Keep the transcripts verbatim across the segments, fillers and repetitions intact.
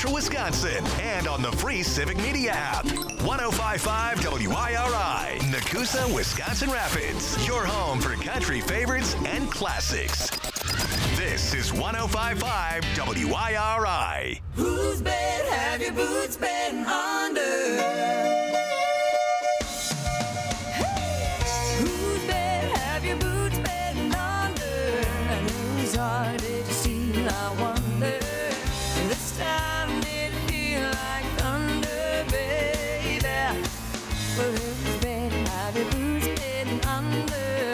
Central Wisconsin and on the free Civic Media app. one oh five point five W I R I, Nakusa, Wisconsin Rapids. Your home for country favorites and classics. This is one oh five point five W I R I. Whose bed have your boots been under? Whose bed have your boots been under? And whose heart did you steal, I wonder? This time did it feel like thunder, baby? Well, whose bed have your boots been under?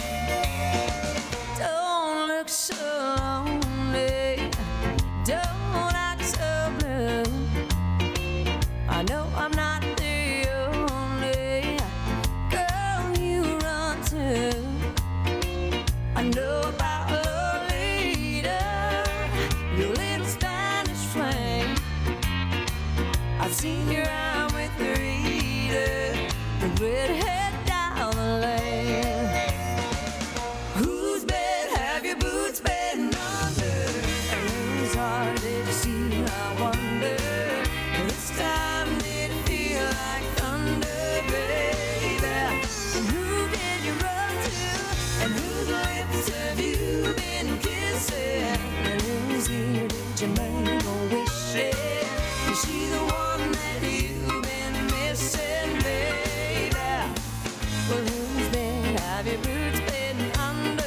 Don't look so lonely, don't act so blue. I know I'm not the only girl you run to. I know about Lolita, your little Spanish flame. I've seen you out with Rita, the redhead down the lane. Whose bed have your boots been under? And whose heart did you steal, I wonder? This time did it feel like thunder, baby? And who did you run to? And whose lips have you been kissing? And whose ear did you make a wish in? Is she the one that you've been missing, baby? Well, whose bed have your boots been under?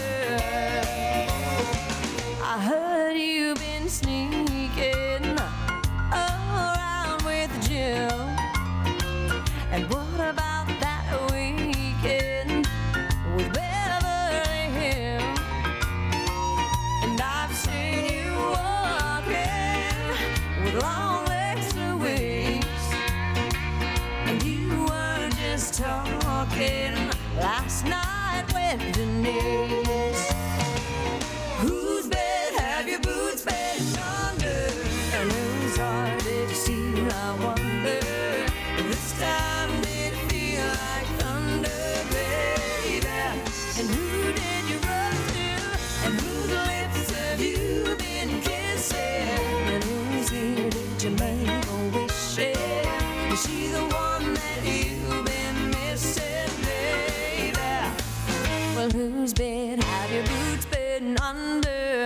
I heard you've been sneaking around with Jill. And what about that weekend with Beverly Hills? And I've seen you walking with long legs Louise. And you were just talking last night with Denise. Whose bed have your boots been under? And whose heart did you steal, I wonder? This time did it feel like thunder, baby? And who did you run to? And whose lips have you been kissing? And whose ear did you make a wish in? Is she the one that you've been missing, baby? Well, whose bed have your boots been under?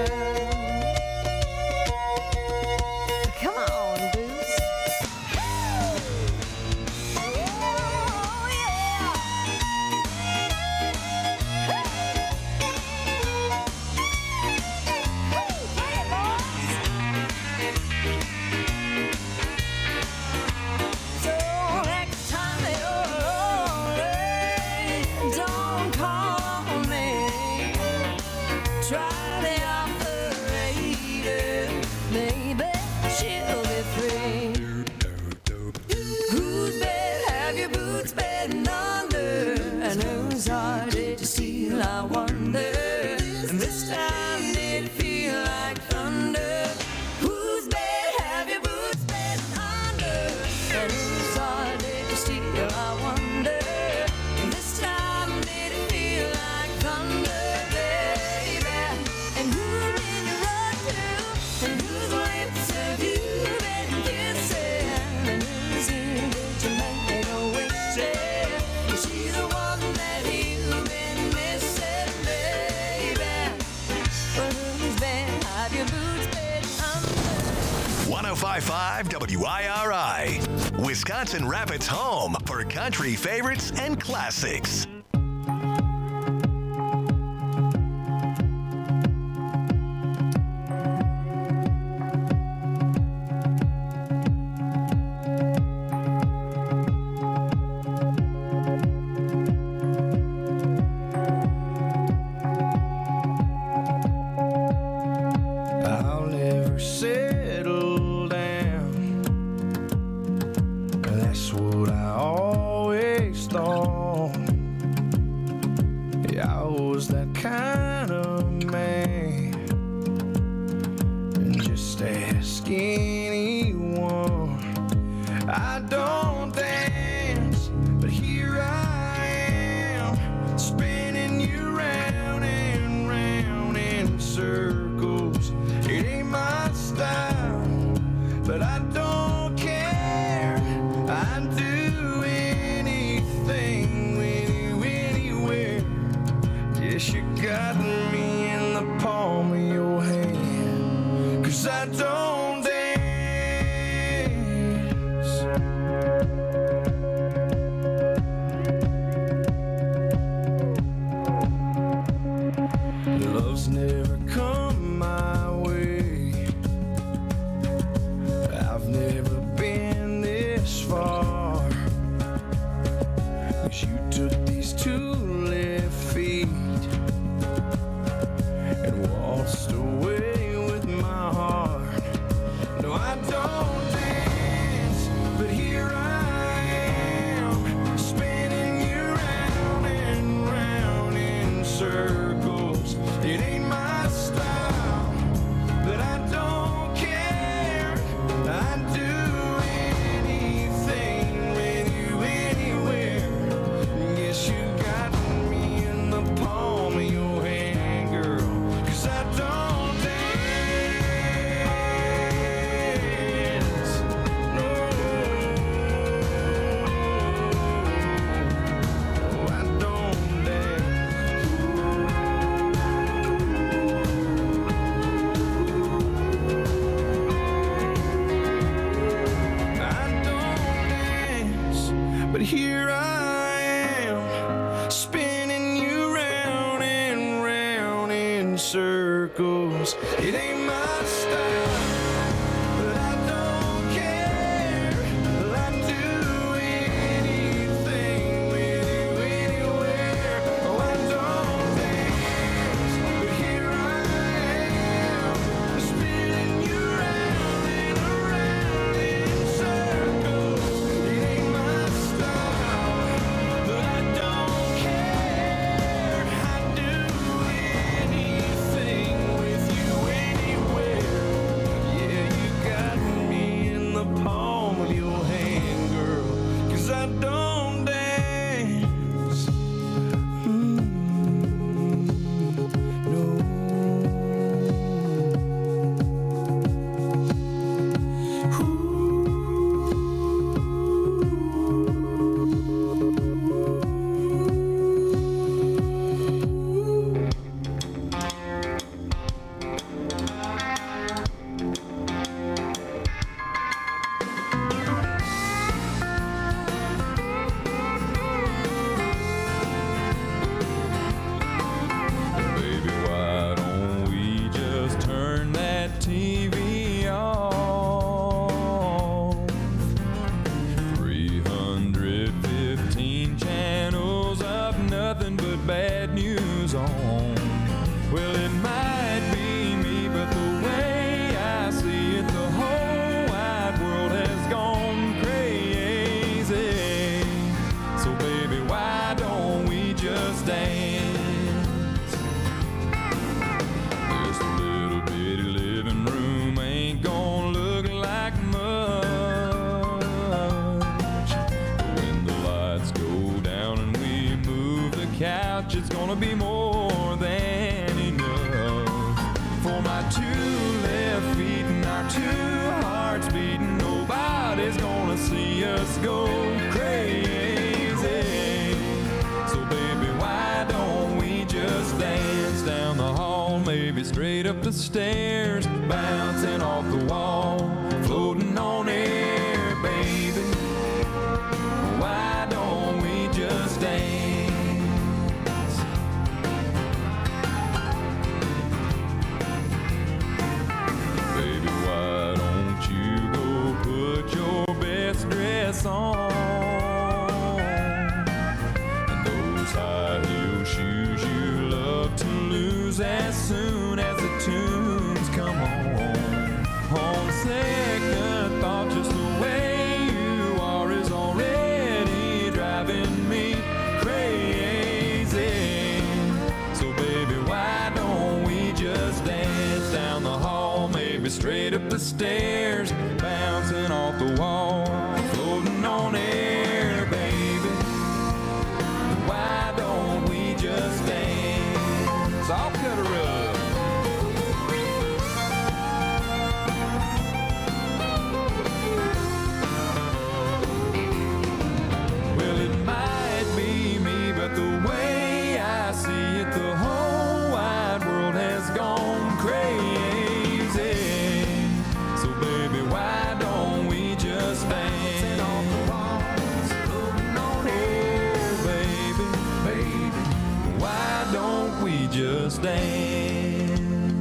Come on, boots. Oh, yeah. Hey, boys. So next time you're lonely, don't call on me. Try the operator, maybe she'll be free. Whose bed have your boots been under? And whose heart did you steal, I wonder? And this time did it feel like thunder? Whose bed have your boots been under? And whose heart did you steal, I wonder? And this time did it feel like thunder, baby? And who did you run to? And whose lips have you been kissing? And whose ear did you make a wish in? Is she the one that you've been missing, baby? Well, whose bed have your boots been under? one oh five point five W I R I, Wisconsin Rapids' home for country favorites and classics. I'll never settle down. That's what I always thought. Yeah, I was that kind of man. And just ask anyone. I don't dance, but here I am, spinning you round and round in circles. It ain't my style, but Yes, you got me in the palm of your hand, 'cause I don't dance. Love's never come my way. I've never been this far, 'cause you took these two left feet and waltzed away with my heart. No, I don't dance, but here I am, spinning you round and round in circles. It ain't my style, but I don't care. I'd do anything with you anywhere. Yes, you got me in the palm of your hand, girl, 'cause I don't dance. No, I don't dance. I don't dance, but here I am, spinning you round and round in circles. It ain't my style, but I don't care. I'd do anything with you anywhere. Oh, I don't dance, but here I am, spinning you round and around in circles. It ain't my style, but I don't care. I'd do anything with you anywhere. Yeah, you got me in the palm of your hand, girl, 'cause I don't dance. Mm, no. Baby, why don't we just turn that T V off? three hundred fifteen channels of nothing but bad news on. Well, it might be me, but the way I see it, the whole wide world has gone crazy. So baby, why don't we just dance? This little bitty living room ain't gonna look like much. When the lights go down and we move the couch, it's gonna be more than enough. For my two left feet and our two hearts beating, nobody's gonna see us go crazy. So baby, why don't we just dance down the hall, maybe straight up the stairs, bouncing off the wall, floating on air, baby. Why don't we just dance? Baby, why don't you go put your best dress on? And those high heel shoes you love to lose as soon as the tunes come on. On second thought, just the way you are is already driving me crazy. So baby, why don't we just dance down the hall, maybe straight up the stairs, bouncing off the wall, floating on air, baby. Why don't we just dance? I'll cut her up. Well, it might be me, but the way I see it, the whole we just dance.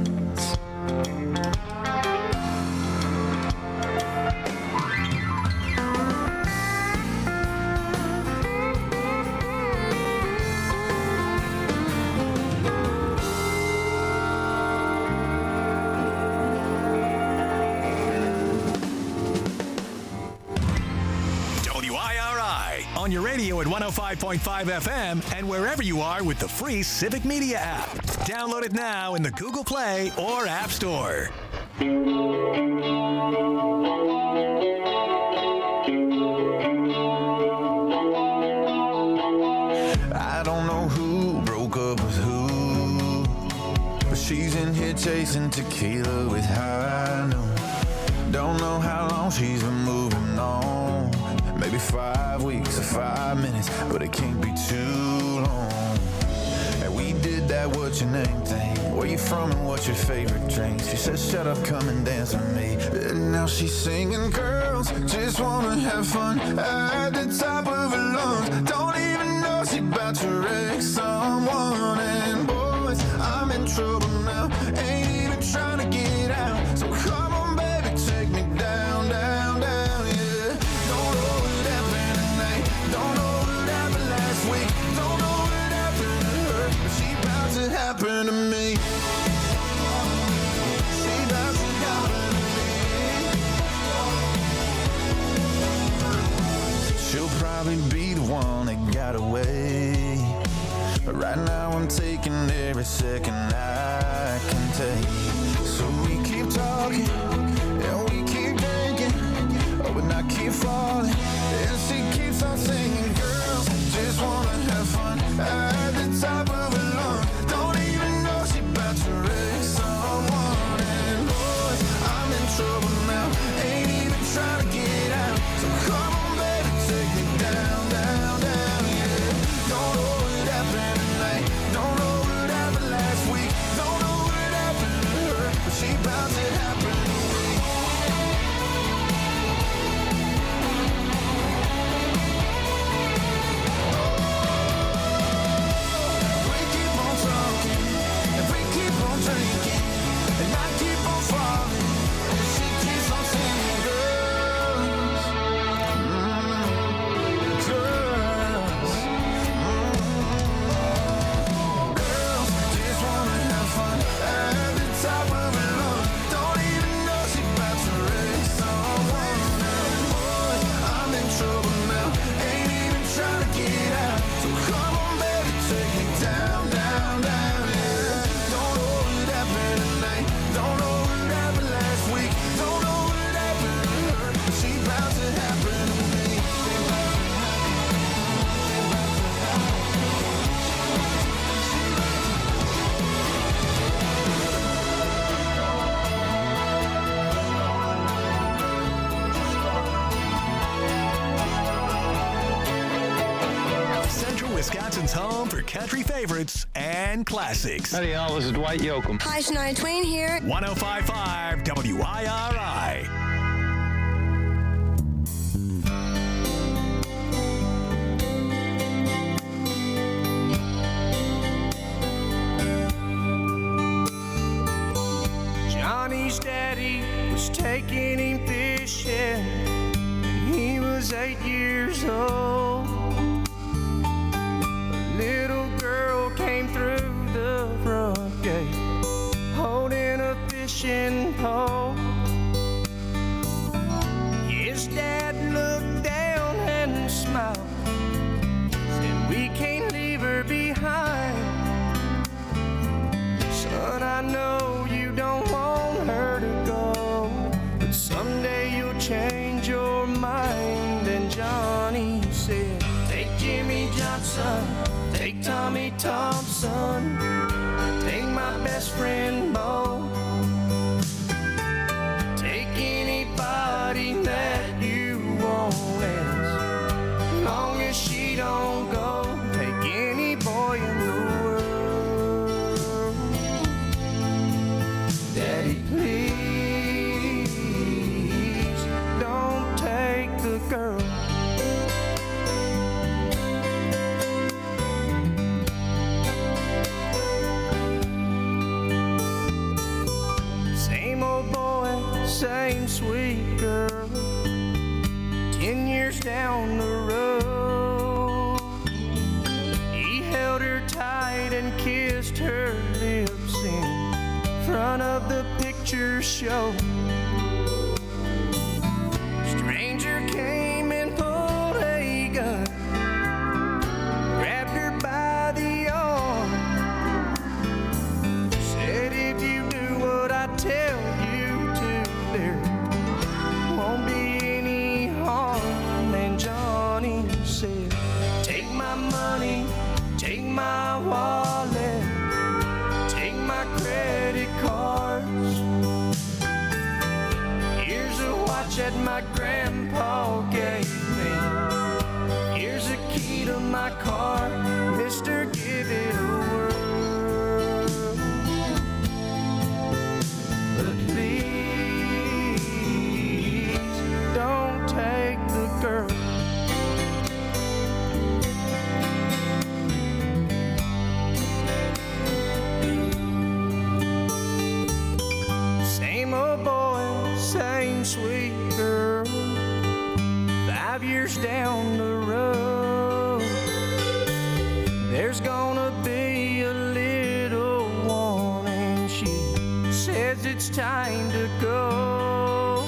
On your radio at one oh five point five F M and wherever you are with the free Civic Media app. Download it now in the Google Play or App Store. I don't know who broke up with who, but she's in here chasing tequila with high noon. Don't know how long she's been moving on. Maybe five weeks or five minutes, but it can't be too long. And we did that what's your name thing. Where you from and what's your favorite drink? She said, shut up, come and dance with me. And now she's singing, girls just wanna have fun at the top of her lungs. Don't even know she about to wreck someone. And boys, I'm in trouble now. Ain't even trying to get out. So come on, baby, take me down, down, down, yeah. Don't know what happened tonight. Don't know what happened last week. Don't know what happened to her, but she about to happen to me. She about to happen to me. She'll probably be the one that got away, but right now I'm taking every second I can take. So we keep talking, and we keep drinking, oh, but I keep falling, and she keeps on singing. Girls just wanna have fun at the top of her lungs. Don't even know she about to wreck someone. And boys, I'm in trouble now. Ain't even trying to get out. So come on, baby, take me down, down, down, yeah. Don't know what happened tonight. Don't know what happened last week. Don't know what happened to her, but she about to happen to me. We keep on talking, and we keep on drinking, and I keep on falling, and she keeps on singing. Girls, mm, girls, mm, girls just wanna have fun at the top of her lungs. Don't even know she about to wreck someone. And boy, I'm in trouble now. Ain't even trying to get out. So come on, baby, take me down, down, down, yeah. Don't know what happened tonight. Don't know what happened last week. Don't know what happened to her, but she about to happen to me. Central Wisconsin's home for country favorites and classics. Howdy, y'all. This is Dwight Yoakam. Hi, Shania Twain here. one oh five point five W I R I. Johnny's daddy was taking him fishing when he was eight years old. A little girl came through the front gate holding a fishing pole. His dad looked down and smiled, said, we can't leave her behind. Son, I know you don't want her to go, but someday you'll change your mind. And Johnny said, take Jimmy Johnson, take Tommy Thompson, take my best friend Bo, take anybody that you want, as long as she don't go. Take any boy in the world. Daddy, please don't take the girl. same sweet girl. Ten years down the road, he held her tight and kissed her lips in front of the picture show. Stranger came and pulled a gun, grabbed her by the arm, said, if you do what I tell you to, there won't be any harm. And Johnny said, take my money, take my wallet, take my credit cards. Here's a watch that my grandpa gave me. Here's a key to my car, mister, give it a whirl. But please don't take the girl. Same old boy, same sweet girl. Five years down the road, there's gonna be a little one, and she says it's time to go.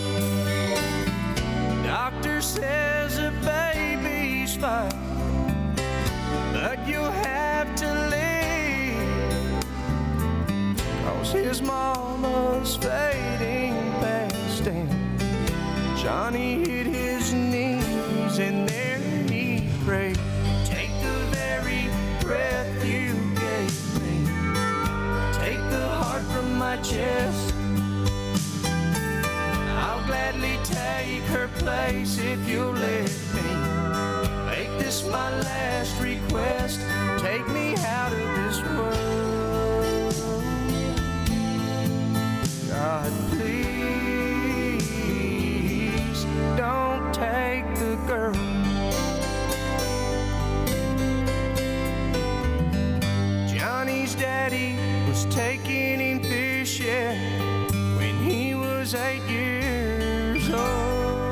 Doctor says the baby's fine, but you'll have to leave, 'cause his mama's fading fast, and Johnny hit his knees and there he prayed, take the very breath you gave me, take the heart from my chest. I'll gladly take her place if you'll let me make this my last request. Take me out of this world. God, please don't take the girl. Johnny's daddy was taking him fishing when he was eight years old.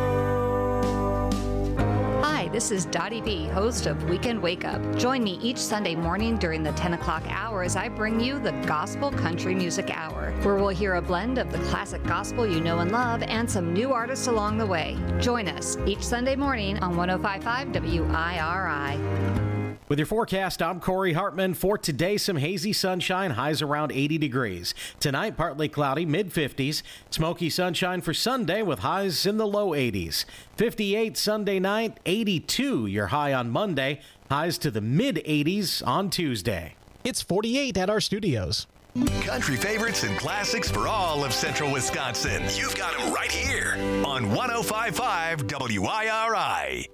Hi, this is Dottie V, host of Weekend Wake Up. Join me each Sunday morning during the ten o'clock hour as I bring you the Gospel Country Music Hour, where we'll hear a blend of the classic gospel you know and love and some new artists along the way. Join us each Sunday morning on one oh five point five W I R I. With your forecast, I'm Corey Hartman. For today, some hazy sunshine, highs around eighty degrees. Tonight, partly cloudy, mid fifties. Smoky sunshine for Sunday with highs in the low eighties. fifty-eight Sunday night, eighty-two your high on Monday. Highs to the mid eighties on Tuesday. It's forty-eight at our studios. Country favorites and classics for all of Central Wisconsin. You've got them right here on one oh five point five W I R I.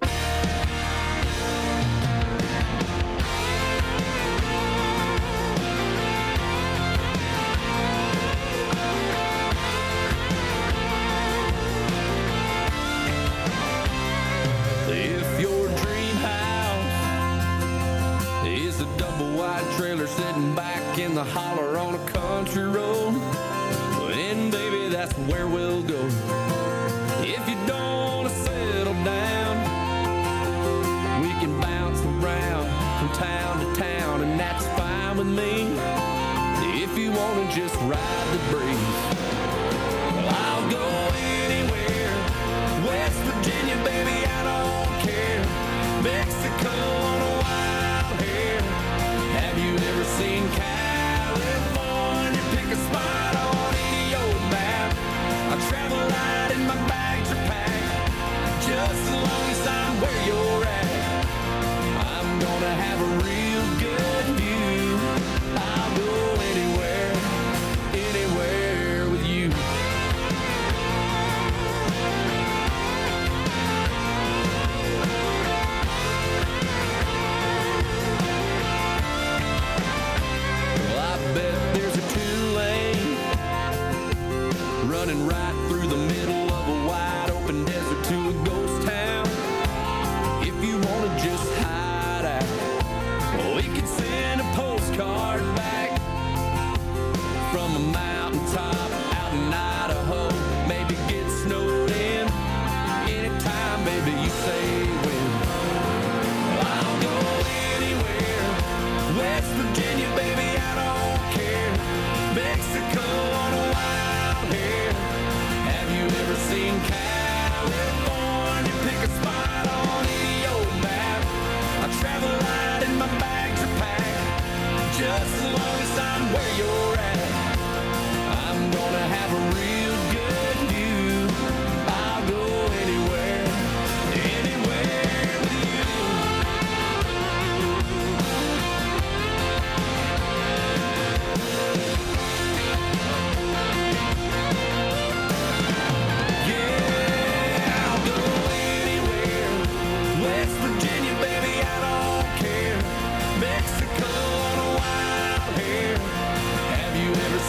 If your dream house is a double wide trailer sitting back in the holler on a country road, then baby, that's where we'll go. If you don't want to settle down, we can bounce around from town to town, and that's fine with me. If you want to just ride the breeze, well, I'll go anywhere. West Virginia, baby, I don't care. Mexico on a wild hair. Have you ever seen California? Pick a spot on any old map. I travel light and my bags are packed. Just as long as I'm where you're at, I'm gonna have a real good view. I'll go anywhere, anywhere with you. Well, I bet there's a two-lane running right through the middle of a wide open desert to a ghost town. If you want to just hide out, well, we could send a postcard back from a mountaintop out in Idaho. Maybe get snow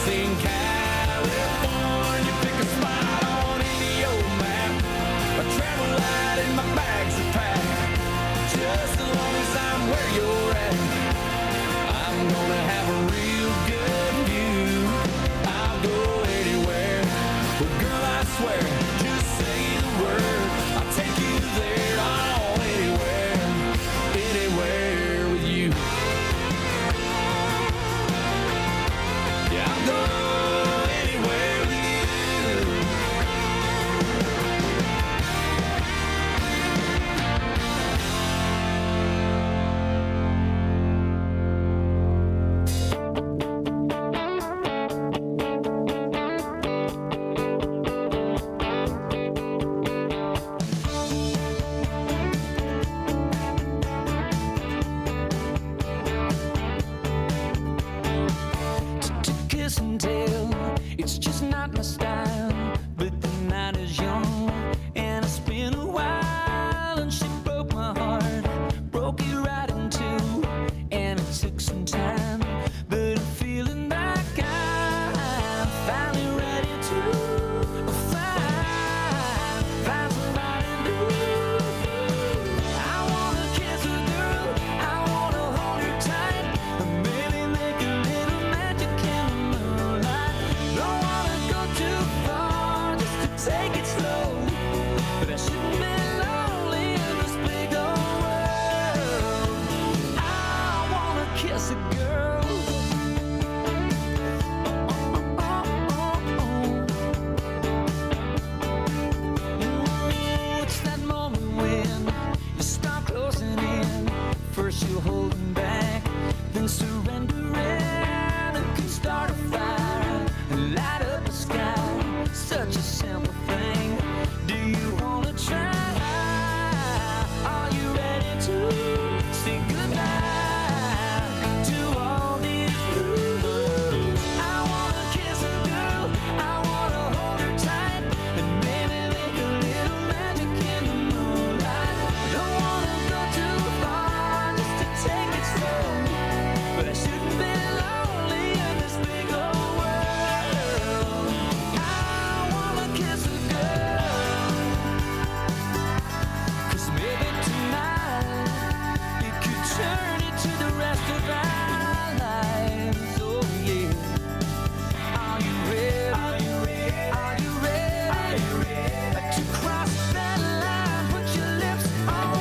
seen California, pick a spot on any old map. I travel light and my bags are packed. Just as long as I'm where you're at, I'm gonna have a real good view. I'll go anywhere. Well, girl, I swear, just say the word. I'll take you there. Oh, anywhere, anywhere with you. Yeah, I'll go anywhere with you. To kiss and tell, it's just not my style. But the night is young, and it's been a while. And she broke my heart, broke it right in two. And it took some time, but I'm feeling like I'm finally ready to find, find somebody new. I wanna kiss a girl, I wanna hold her tight, and maybe make a little magic in the moonlight. Don't wanna go too far, just to take it slow. But I shouldn't be lonely in this big old world. I wanna kiss a girl. Oh, oh, oh, oh. It's that moment when you start closing in. First you hold him back, then surrender in. It can start a fire and light up the sky. Such a simple thing. Do you wanna try? Are you ready to say goodbye to all these rules? I wanna kiss a girl, I wanna hold her tight, and maybe make a little magic in the moonlight. Don't wanna go too far, just to take it slow. But I shouldn't be lonely in this big old world. I wanna kiss a girl, 'cause maybe tonight it could turn into the rest of our lives. Oh yeah. Are you ready? Are you ready? Are you ready? Are you ready to cross that line? Put your lips on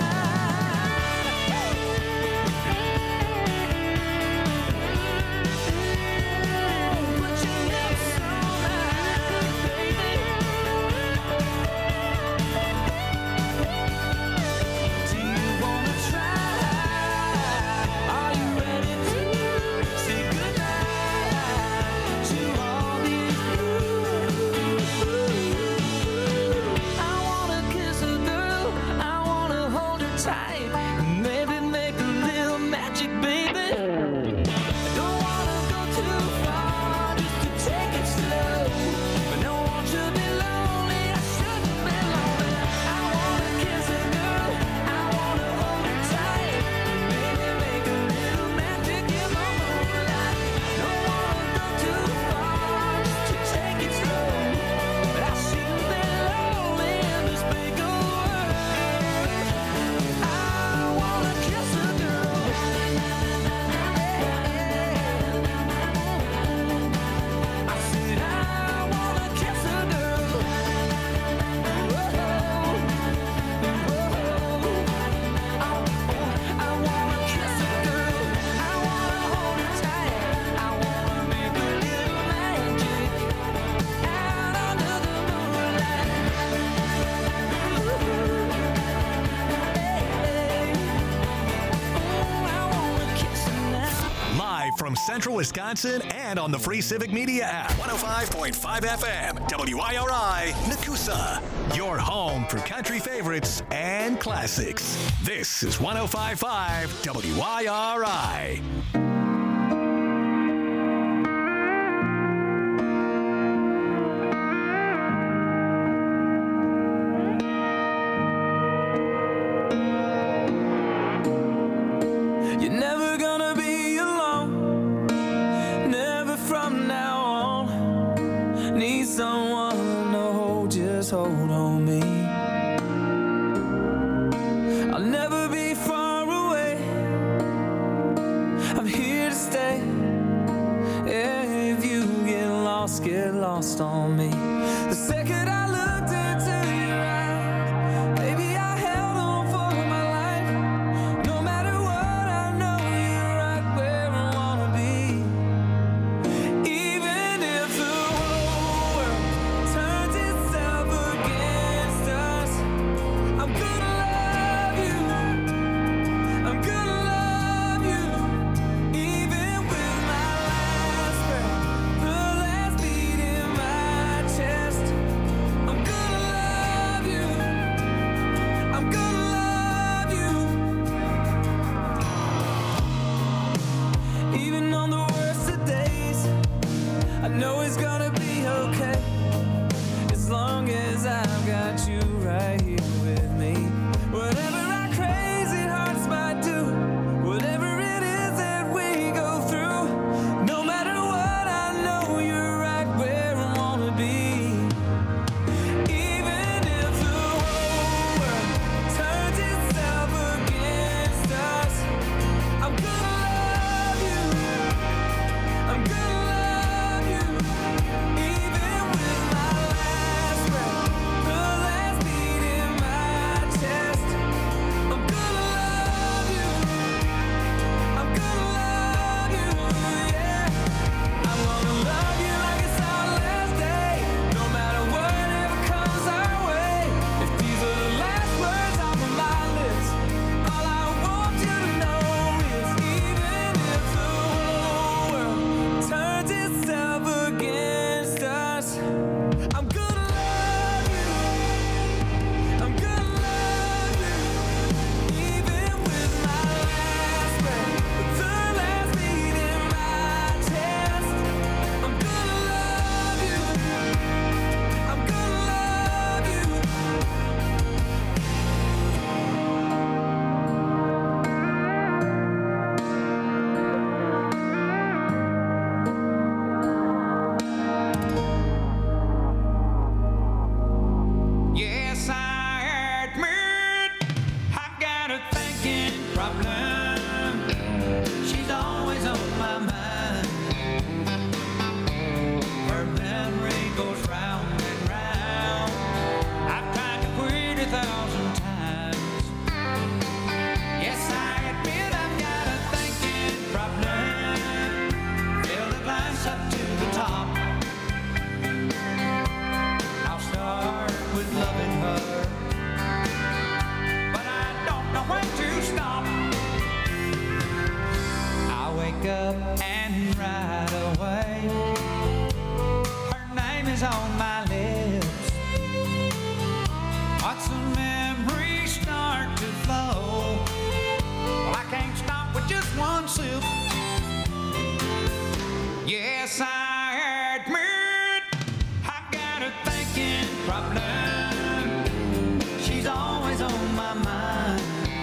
mine. Put your lips on mine, baby. Do you wanna try? Are you ready to say goodnight to all these rules? I wanna kiss a girl, I wanna hold her tight, and maybe make a little magic, baby. I don't wanna go too far, just to take it slow. But no one should be lonely, I shouldn't be lonely. I wanna kiss a girl, I wanna hold her tight, and maybe make a little magic in my moonlight. Don't wanna go too far, just to take it slow. But I shouldn't be lonely in this big old world. I wanna kiss a girl. I said I wanna kiss a girl. Whoa, whoa. I wanna kiss a girl. I wanna hold her tight. I wanna make a little magic out under the moonlight. I wanna kiss her now. Live from Central Wisconsin and on the free Civic Media app. one oh five point five F M, W I R I, Nakusa. Your home for country favorites and classics. This is one oh five point five W I R I. You're never gonna be alone, never from now someone to hold, just hold on me. I'll never be far away. I'm here to stay. If you get lost, get lost on me. The second I looked into your eyes, baby, I held on for my life. No matter what, I know you're right where I wanna be. Even if the whole world turns itself against us, I'm gonna love you. I'm gonna love you. Even with my last breath, the last beat in my chest, I'm gonna love you. I'm gonna love you. Even on the worst of days, I know it's gonna be okay. As long as I've got you right here with me. Whatever our crazy hearts might do, whatever it is that we go through, no matter what, I know you're right where I wanna be. Even if the whole world turns itself against us, I'm gonna love you. I'm gonna love you. Even with my last breath, the last beat in my chest, I'm gonna love you. I'm gonna love you, yeah. I wanna love you like it's our last day, no matter whatever comes our way. If these are the last words off of my lips, all I want you to know is even if the whole world turns itself against us, I'm gonna love you. I'm gonna love you. Even with my last breath, the last beat in my chest, I'm gonna love you. I'm gonna love you. Yes, I admit I've got a thinking problem. She's always on my mind. Her memory goes round and round. I've tried to quit a thousand times. Yes, I admit I've got a thinking problem. Fill the glass up to the top. I'll start with loving her, but I don't know when to stop. I wake up and right away, her name is on my lips. Watch the memories start to flow. Well, I can't stop with just one sip. Yes, I admit I've got a thinking problem. She's always on my mind.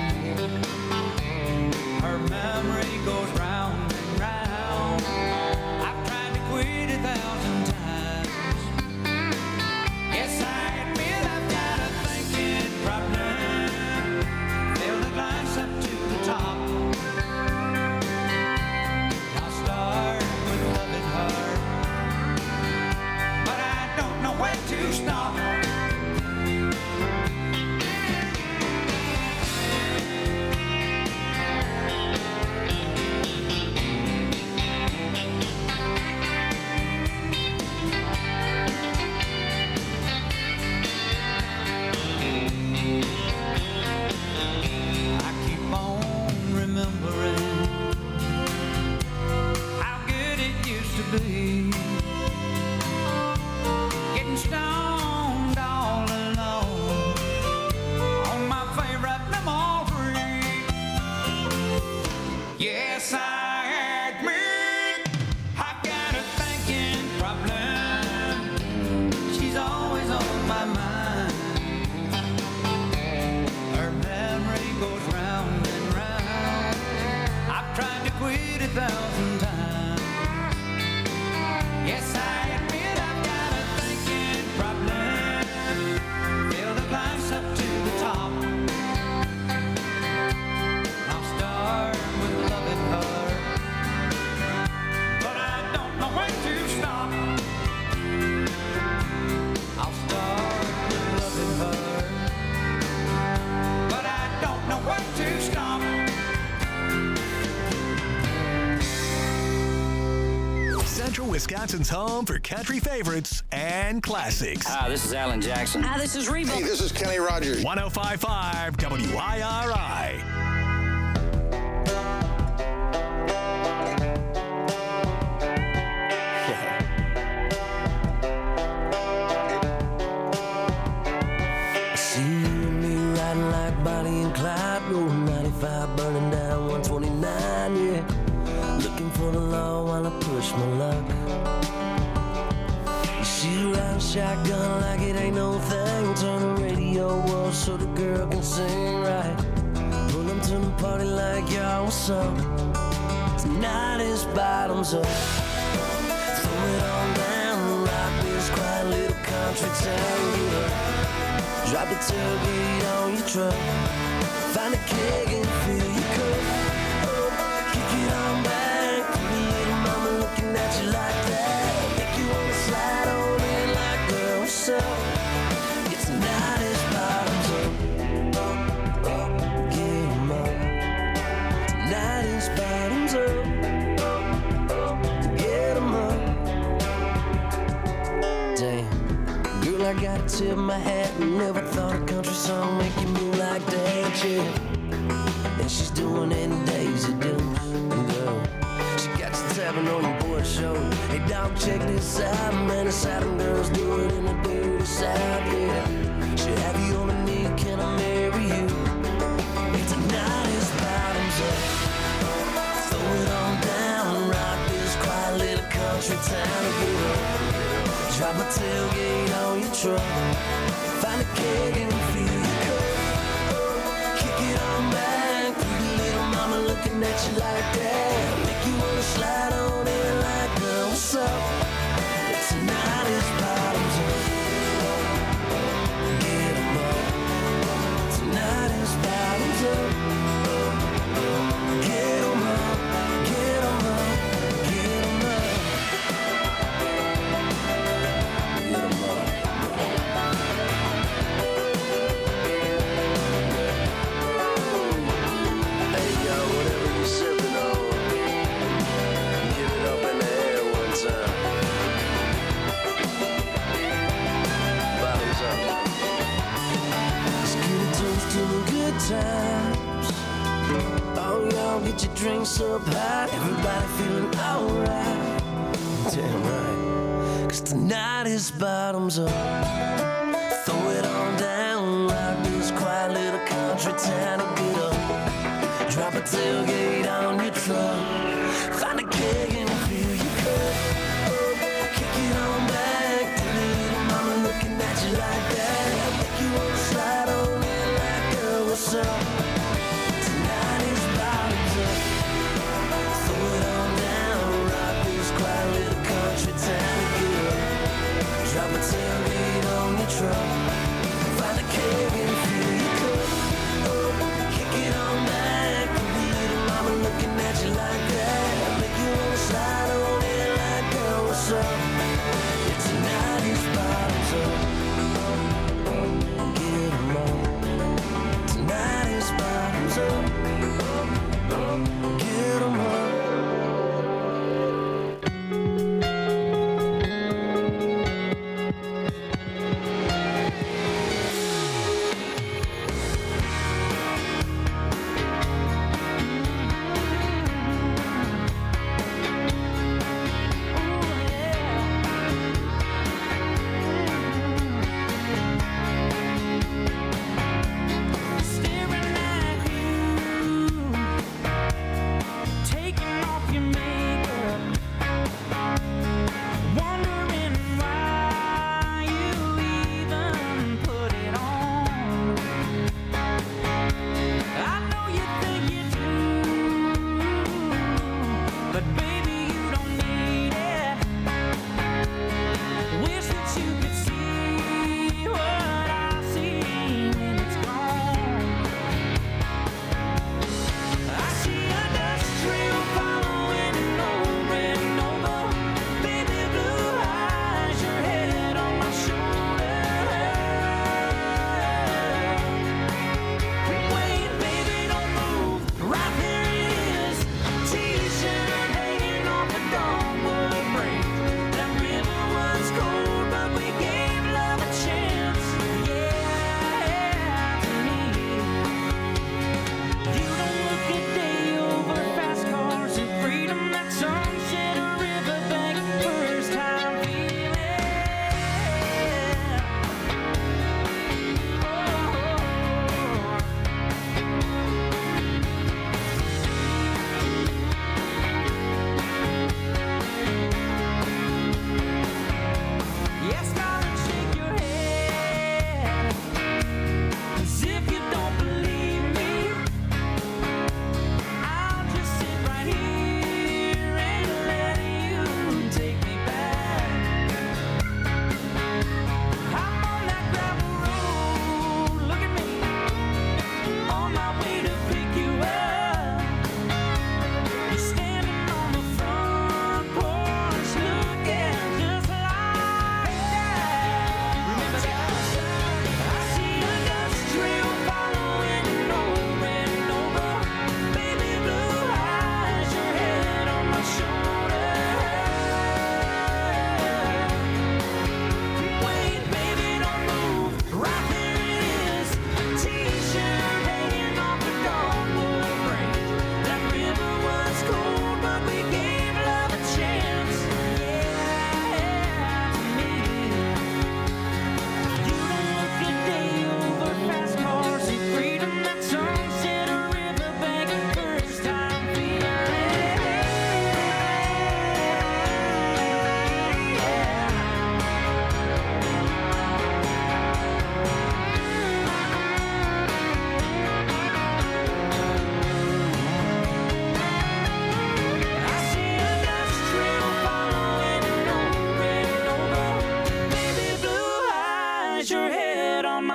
Her memory goes round and round. I've tried to quit a thousand times. Yes, I admit I've got a thinking problem. Fill the glass up to the top. I'll start with loving her, but I don't know when to stop. I keep on remembering how good it used to be. Getting stoned all alone on my favorite memory. Yes, I admit I've got a thinking problem. She's always on my mind. Her memory goes round and round. I've tried to quit a thousand times. Yes, Central Wisconsin's home for country favorites and classics. Hi, this is Alan Jackson. Hi, this is Reba. Hey, this is Kenny Rogers. one oh five point five W I R I. See you and me riding like Bonnie and Clyde, rolling ninety-five, burning down one twenty-nine, yeah. Looking for the law while I push my luck. You see riding shotgun like it ain't no thing. Turn the radio up so the girl can sing right. Pull them to the party like y'all, what's up? Tonight is bottoms up. Throw it on down, rock this quiet little country town, yeah. Drop the tailgate on your truck. Find a keg and fill your cup. Oh, kick it on back. Pretty little mama looking at you like that. Make you wanna slide on in like, girl, what's up? It's tonight is bottoms up. Oh, get 'em up. Tonight is bottoms up. Oh, get 'em up. Damn, girl, I gotta tip my hat. Never thought a country song make you move like that, yeah. And she's doing any days of doom, girl. She got you tapping on your board show. Hey, dog, check this out, man. The Southern girls do it in the dirty South, yeah. She'll have you on a knee, can I marry you? Hey, tonight is bottoms up. Throw it on down, rock this quiet little country town, get up. Drop a tailgate on your truck. Find a keg and fill your cup. Kick it on back. Pretty little mama looking at you like that. Make you wanna slide on in like, girl, what's up? Tonight is bottoms up. Get 'em up. Tonight is bottoms up. Get 'em up. Get 'em up. Get 'em up. Get 'em up. Times. Oh, y'all get your drinks up high. Everybody feeling alright. Damn right. Cause tonight is bottoms up. Throw it on down. Rock this quiet little country town and get up. Drop a tailgate on your truck. Find a keg and fill your cup. Kick it on back. Pretty little mama looking at you like that. Make you wanna slide on in like, girl, what's up? Tonight is bottoms up. Throw it on down. Rock this quiet little country town and get up. Drop a tailgate on your truck. Find a keg and fill your cup. Kick it on back. Pretty little mama looking at you like that. Make you wanna slide on in like, girl, what's up? Yeah, tonight is bottoms up. Get 'em up. Tonight is bottoms up. Get 'em up. Ooh, yeah.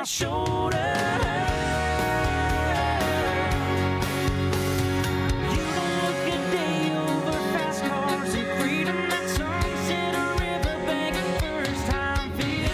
shoulder. You don't look a day over fast cars and freedom. That sunset or riverbank, first time feeling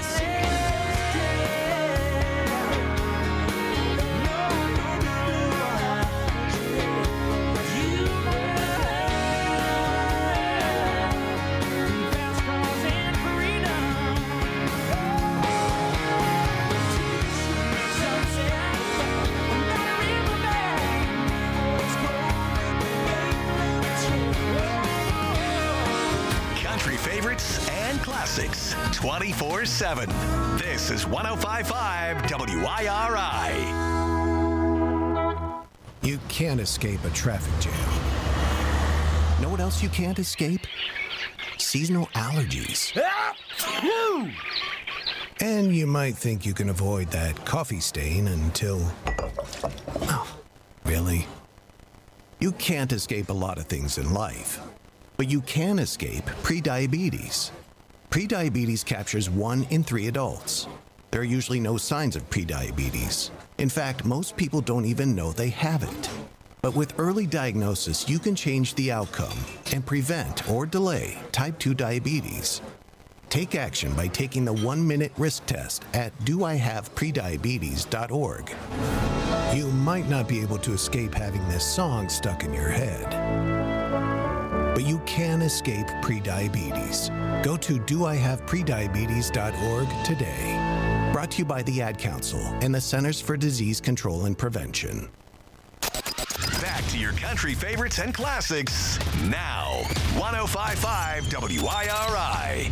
Country favorites and classics twenty-four seven. This is one oh five point five W I R I. You can't escape a traffic jam. Know what else you can't escape? Seasonal allergies. And you might think you can avoid that coffee stain until... Oh, really? You can't escape a lot of things in life, but you can escape prediabetes. Prediabetes captures one in three adults. There are usually no signs of prediabetes. In fact, most people don't even know they have it. But with early diagnosis, you can change the outcome and prevent or delay type two diabetes. Take action by taking the one-minute risk test at do I have prediabetes dot org. You might not be able to escape having this song stuck in your head, but you can escape prediabetes. Go to do I have prediabetes dot org today. Brought to you by the Ad Council and the Centers for Disease Control and Prevention. Back to your country favorites and classics now. one oh five point five W I R I.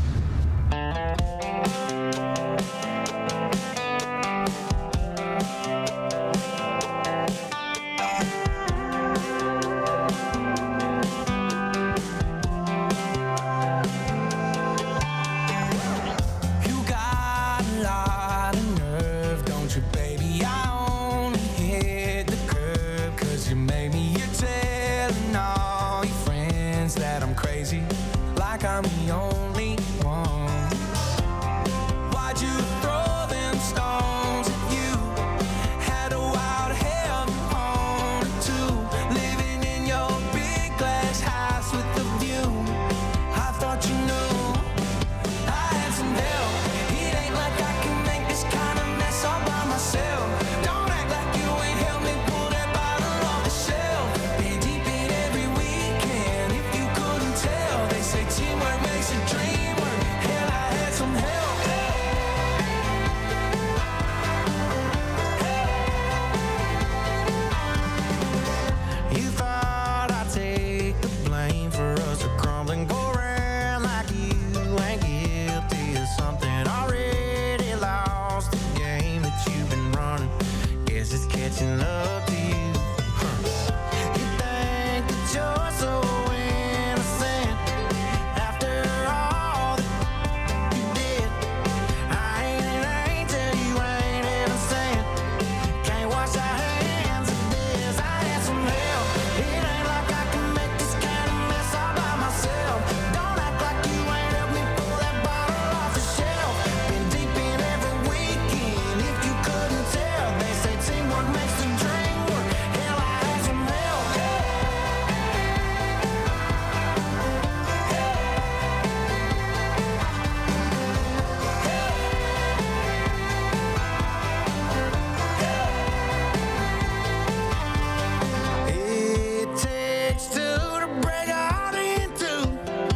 Like I'm the only one. Why'd you throw them stones at you? Had a wild hell on it too. Living in your big glass house with the view. I thought you knew I had some help. It ain't like I can make this kind of mess all by myself. Don't act like you ain't helped me pull that bottle off the shelf. Been deep in every weekend. If you couldn't tell, they say teamwork makes a dream work. Hell, I had some help. You thought I'd take the blame for us to crumble and go around like you ain't guilty of something already lost. The game that you've been running, guess it's catching up to you. Huh. You think that you're so innocent after all that you did. I ain't an angel, you ain't ever sent. Can't wash our hands of this. I had some help. It ain't like I can make this kind of mess all by myself. Don't act like you ain't helped me pull that bottle off the shelf. Been deep in every weekend. If you couldn't tell, they say teamwork makes the dream work. Hell, I had some help. It takes two to break a heart in two.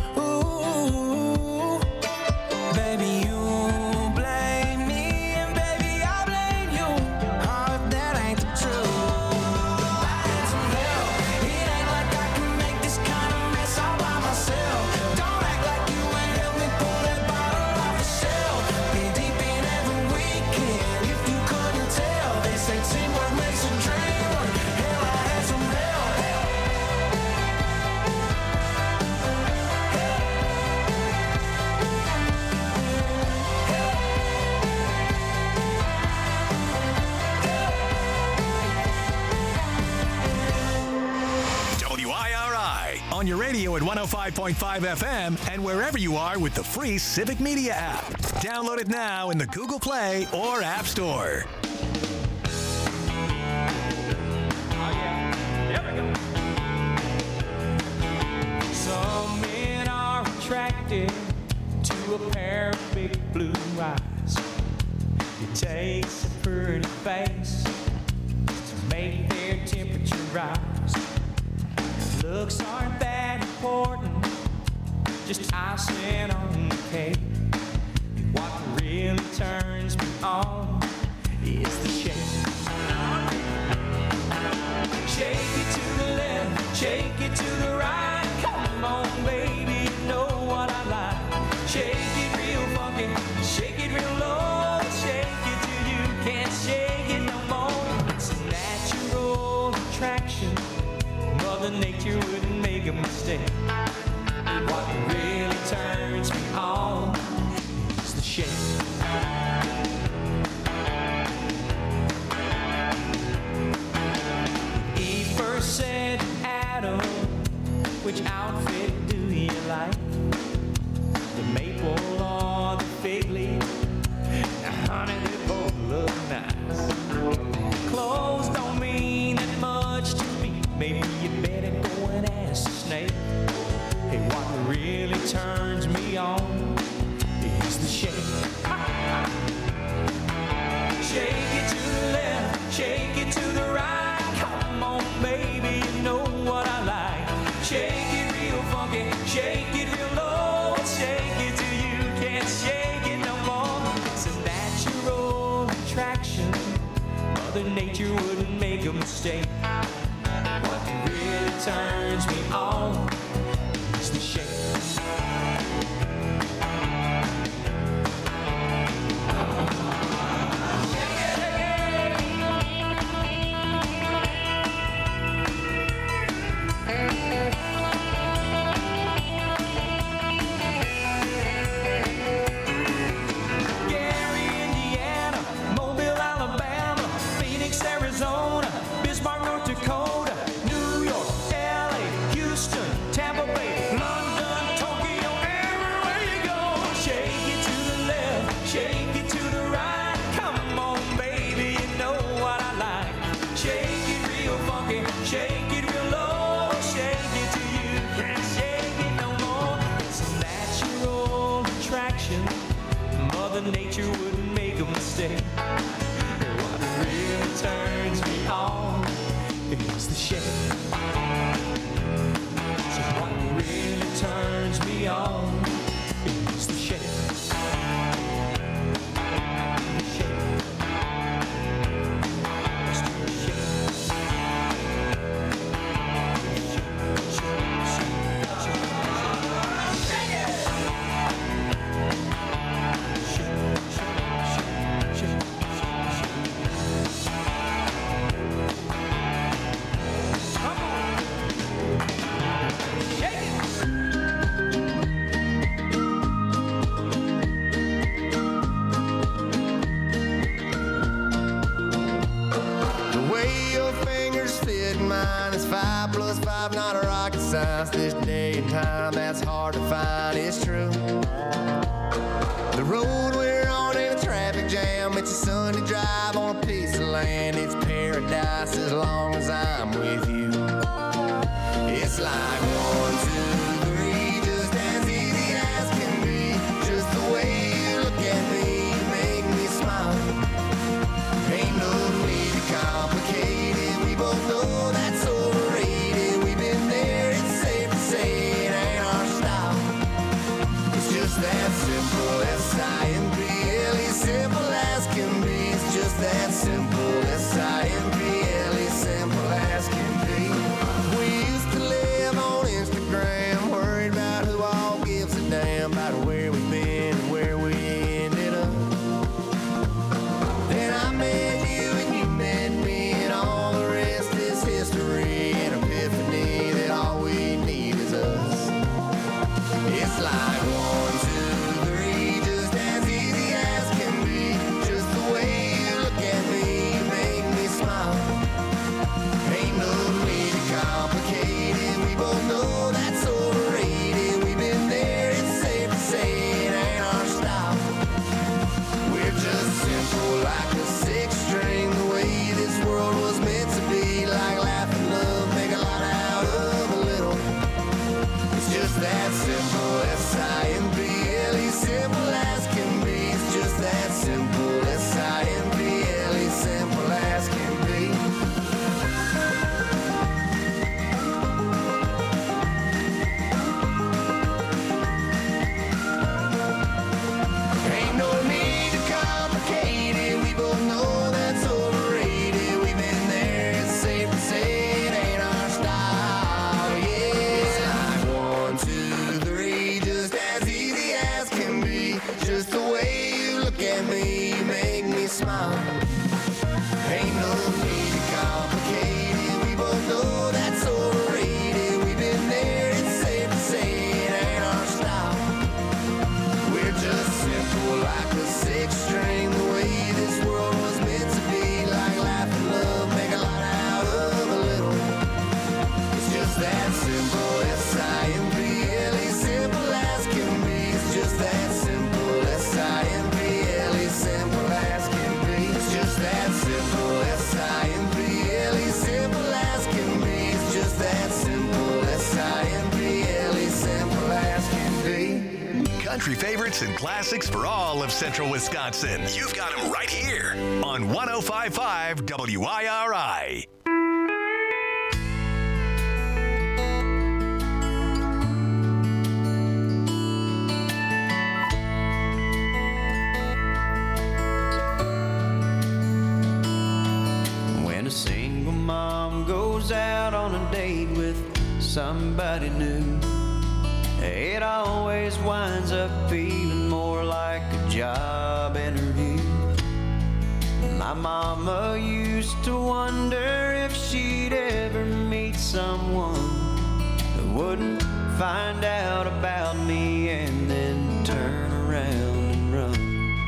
Ooh, baby, you blame me, and baby, I blame you. Oh, if that ain't the truth. I had some help. It ain't like I can make this kind of mess all by myself. Don't act like you ain't helped me pull that bottle off the shelf. Been deep in every weekend. If you couldn't tell, they say teamwork makes a dream work. Hell, I had some help. W I R I on your radio at one oh five point five F M and wherever you are with the free Civic Media app. Download it now in the Google Play or App Store. attracted to a pair of big blue eyes. It takes a pretty face to make their temperature rise. Looks aren't that important, just icing on the cake. What really turns me on is the shake. Shake it to the left, shake it to the right. Come on, baby, you know what I like. Shake it real funky, shake it real low. Shake it till you can't shake it no more. It's a natural attraction. Mother Nature wouldn't make a mistake. What really turns me on is the shake. Eve first said, Adam, which outfit do you like? The maple or the fig leaf? Now, honey, they both look nice. Clothes don't mean that much to me. Maybe you better go and ask the snake. Hey, what really turns me on is the shake. Shake it to the left, shake it to the right. Come on, baby, you know what I like. Shake it real funky, shake it real low. Shake it till you can't shake it no more. It's a natural attraction. Mother Nature wouldn't make a mistake. What really turns me on is the shake. Nature wouldn't make a mistake. What really turns me on is the shake. So what really turns me on is the shake. The shake. It's the shake. Shake it! Five plus five, not a rocket science. This day and time, that's hard to find, it's true. The road we're on in a traffic jam, it's a Sunday drive on a piece of land. It's paradise as long as I'm with you. It's like one, two, three, just as easy as can be. Just the way you look at me, you make me smile. Ain't no need to complicate it, we both know that's overrated. We've been there, it's safe to say it ain't our style. It's just that simple, S I M P L E, simple as can be. It's just that simple, S I M P L E, simple as can be. We used to live on Instagram, worried about who all gives a damn about where we've been and where we ended up. Then I met you and you met me, and all the rest is history. An epiphany that all we need is us. It's like one, two, three, just as easy as can be. Just the way you look at me, you make me smile. country favorites and classics for all of central Wisconsin. You've got them right here on one oh five point five W I R I. When a single mom goes out on a date with somebody new, it always winds up feeling more like a job interview. My mama used to wonder if she'd ever meet someone who wouldn't find out about me and then turn around and run.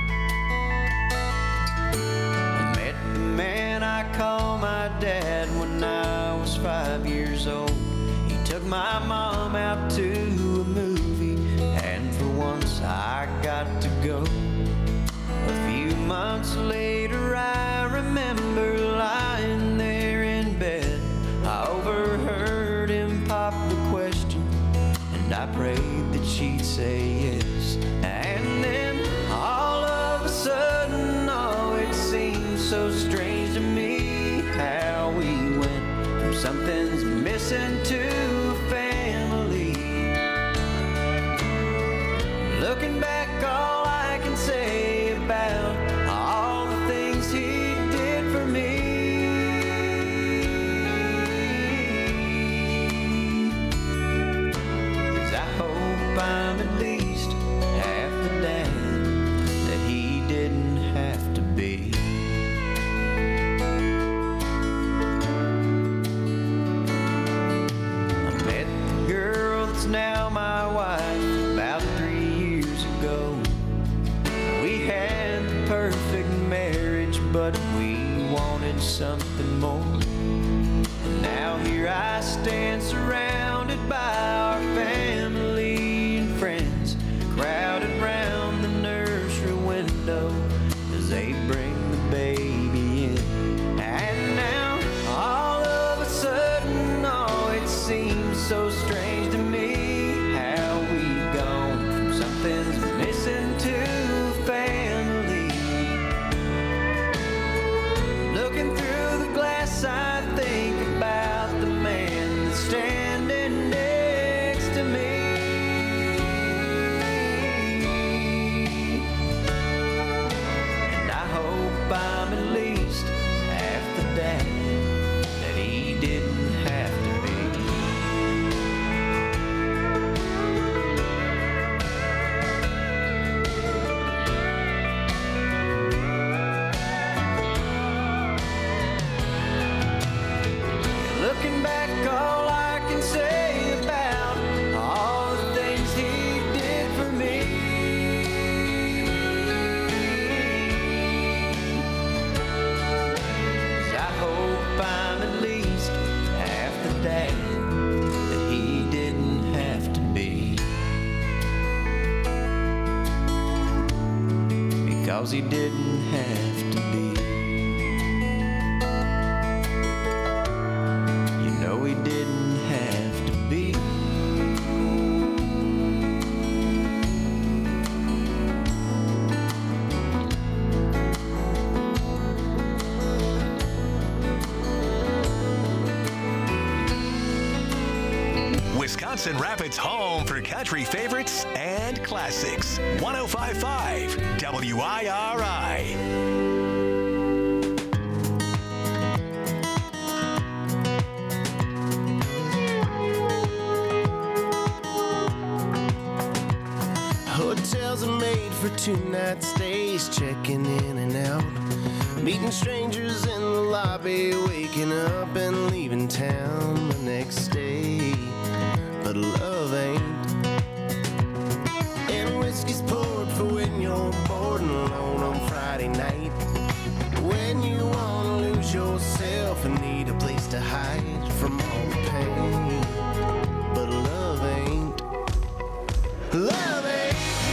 I met the man I call my dad when I was five years old. He took my mom out to a movie, and for once I got to go. A few months later I remember lying there in bed. I overheard him pop the question, and I prayed that she'd say yes. And then all of a sudden, oh, it seemed so strange to me how we went from something's missing to family. Looking back, all I can say about all the things he did for me is I hope I'm at least half the dad that he didn't have to be. I met the girl that's now my wife about three years ago. We had the perfect marriage, but we wanted something more. And now here I stand surrounded by our family and friends, crowded round the nursery window as they bring the baby in. And now all of a sudden, oh, it seems so strange to me how we've gone from something's missing to family. Looking through the glass, I think about the man that's standing next to me. And I hope I'm at least half the dad that he didn't have to be. Looking back, all I can say about all the things he did for me is I hope I'm at least half the dad that he didn't have to be, because he didn't have to be. No, he didn't have to be. Wisconsin Rapids' home for country favorites and classics. one oh five point five W I R I. Hotels are made for two-night stays, checking in and out, meeting strangers in the lobby, waking up and leaving town the next day. But love ain't. And whiskey's poured for when you're bored and alone on Friday night, when you wanna lose yourself and need a place to hide from all the pain. But love ain't. Love ain't.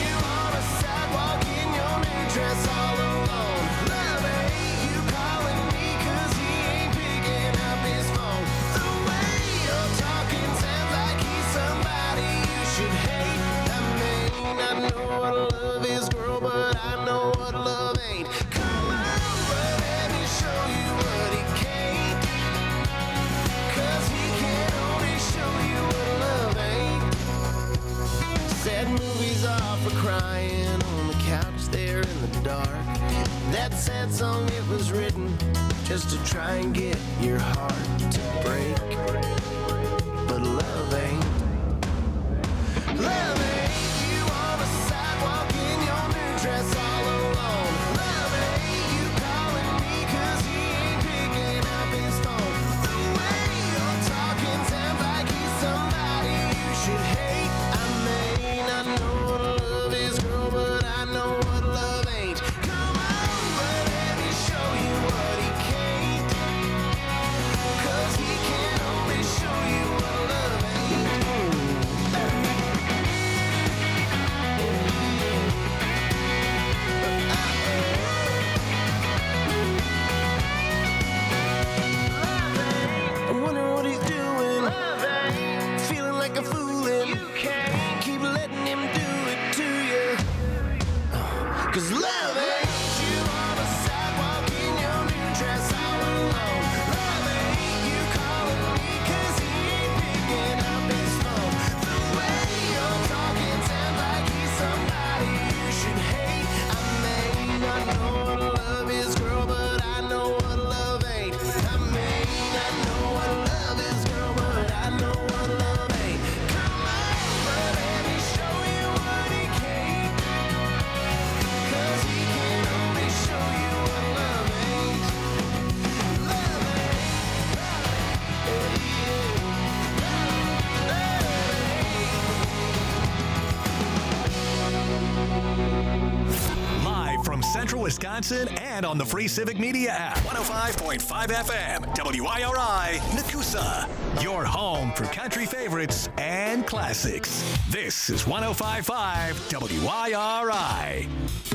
Dress all alone. Love ain't you calling me 'cause he ain't picking up his phone. The way you're talking sounds like he's somebody you crying on the couch there in the dark. That sad song, it was written just to try and get your heart to break. But love ain't. Love ain't you on the sidewalk in your new dress all alone. Love ain't you calling me 'cause he ain't picking up his phone. The way you're talking sounds like he's somebody you should hate. I may not know what love is, girl, but I know what love ain't. Come on, but let me show you what he can't. 'Cause he can only show you what love ain't. I wonder what he's doing. Feeling like a fool and you can't keep letting him do it to you. 'Cause love ain't you on the sidewalk in your new dress all alone. Love ain't you calling me 'cause he ain't picking up his phone. The way you're talking sounds like he's somebody you should hate. I may not know what love is, girl, but I know what love ain't. I may not know what love is, girl, but I know what love ain't. Come on, but let me show you what he can't. 'Cause he can only show you what love ain't. Love ain't. Live from Central Wisconsin and on the free Civic Media app. one oh five point five F M, W I R I, Nakusa. Your home for country favorites and classics. This is one oh five point five W I R I.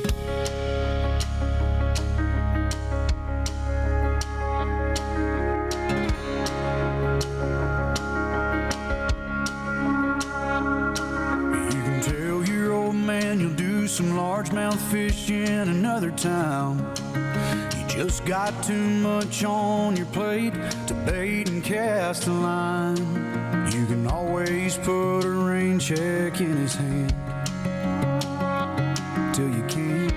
You can tell your old man you'll do some largemouth fish in another town. You just got too much on your plate to bait and cast a line. You can always put a rain check in his hand till you can't.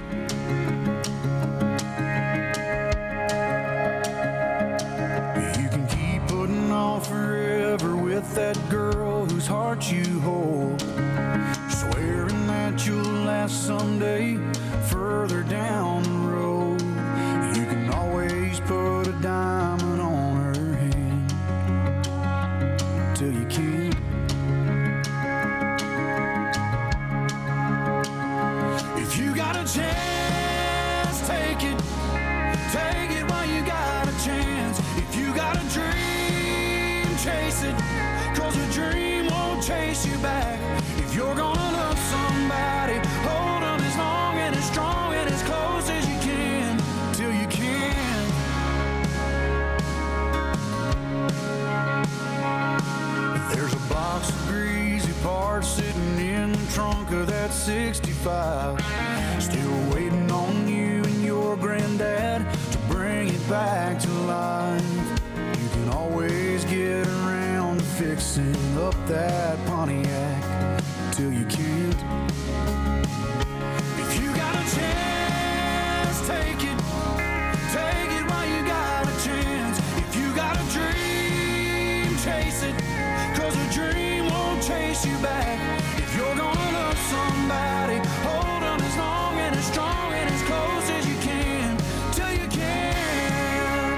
You can keep putting off forever with that girl whose heart you hold, swearing that you'll last someday further down the road. You can always put a diamond on her hand till you can't. If you got a chance, take it. Take it while you got a chance. If you got a dream, chase it. 'Cause a dream won't chase you back. If you're gonna love somebody, hold them as long and as strong and as close as you can till you can. There's a box of greasy parts sitting in the trunk of that sixty-five, still waiting on you and your granddad to bring it back to life. You can always get around to fixing up that Pontiac till you can't. If you got a chance, take it. Take it while you got a chance. If you got a dream, chase it. 'Cause a dream won't chase you back. If you're gonna love somebody, hold them as long and as strong and as close as you can till you can't.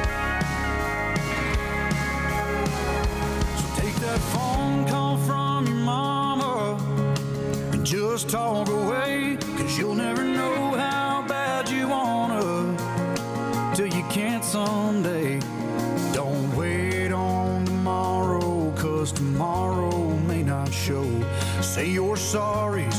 So take that phone call from your mama and just talk away. 'Cause you'll never know how bad you wanna till you can't someday. Don't wait on tomorrow, 'cause tomorrow may not show. Say you're sorry,